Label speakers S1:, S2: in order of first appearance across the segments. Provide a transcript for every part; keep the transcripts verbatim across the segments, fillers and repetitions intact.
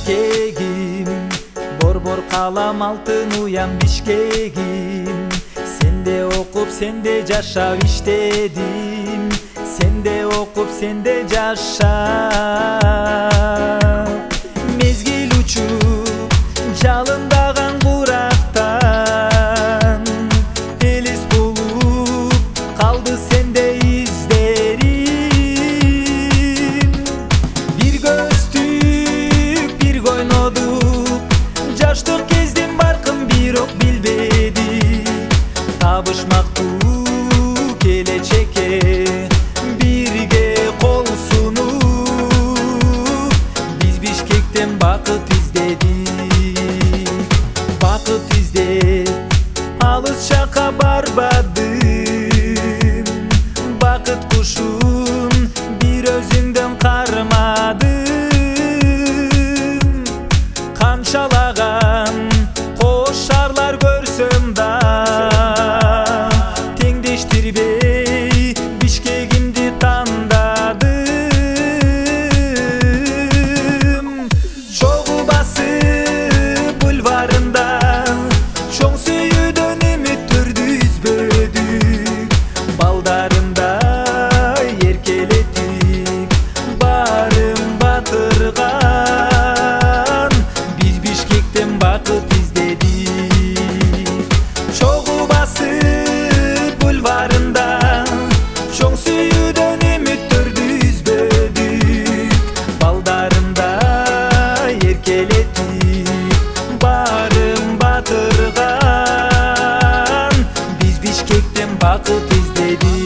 S1: Бишкегим, борбор калам алтын уян Бишкегим. Сенде окуп, сенде жашап иштедим, сенде окуп, сенде жашап. Мезгил учуп, жалындаган курактан, элес болуп калды сенде издерим. Бир көздүк, бир койнодук, жаштык кездин баркын бирок билбедик. Табышмактуу келечекке бирге кол сунуп, биз Бишкектен бакыт издедик. Бакыт издеп алыс жакка барбадым, бакыт кушун бир өзүңдөн кармадым. Канчалаган кош шаарлар көрсөм да, теңдештирбей Бишкегимди тандадым. Чогуу басып бульварында чоң сүйүүдөн үмүттөрдү үзбөдүк. Балдарында эркелетип барын батырган, биз Бишкектен бакыт издедик. Чогуу басып бульварында чоң сүйүүдөн үмүттөрдү үзбөдүк. Балдарында эркелетип барын батырган, биз Бишкектен бакыт издедик.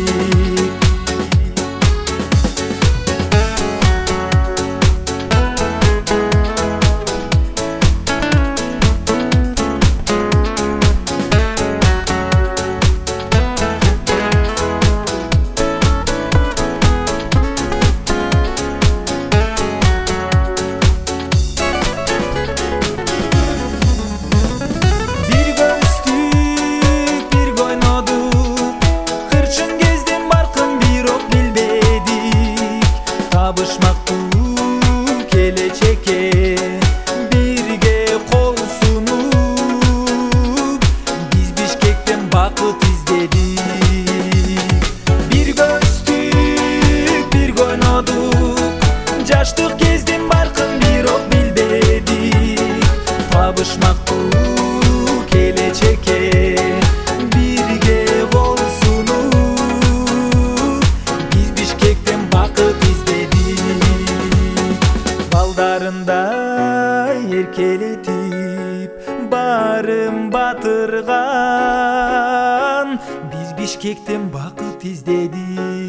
S1: Табышмактуу келечекке бирге кол сунуп, биз Бишкектен бакыт издедик. Бир көздүк, бир койнодук, жаштык кездин баркын бирок билбедик. Табышмактуу келечекке бирге кол сунуп, биз Бишкектен бакыт балдарында эркелетип барын батырган, биз Бишкектен бакыт издедик.